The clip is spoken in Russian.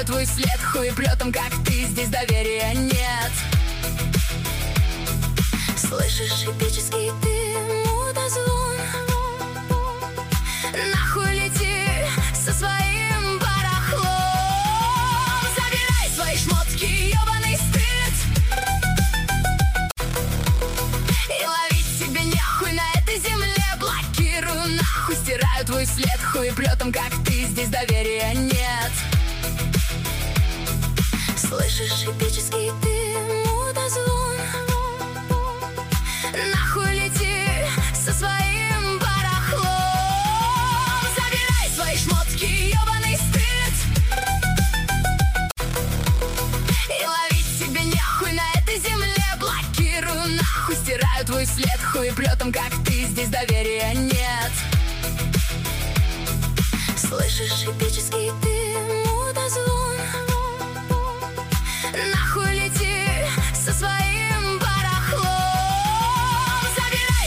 стираю твой след хуеплетом, как ты, здесь доверия нет. Слышишь эпический ты мудозвон? Нахуй лети со своим барахлом. Забирай свои шмотки, ёбаный стыд, и ловить тебе нехуй на этой земле. Блокирую нахуй, стираю твой след хуеплетом, как ты, здесь доверия нет. Слышишь эпический ты мудозвон? Нахуй лети со своим барахлом. Забирай свои шмотки, ёбаный стыд, и ловить тебе нехуй на этой земле. Блокирую нахуй, стираю твой след хуеплетом, как ты, здесь доверия нет. Слышишь эпический ты мудозвон?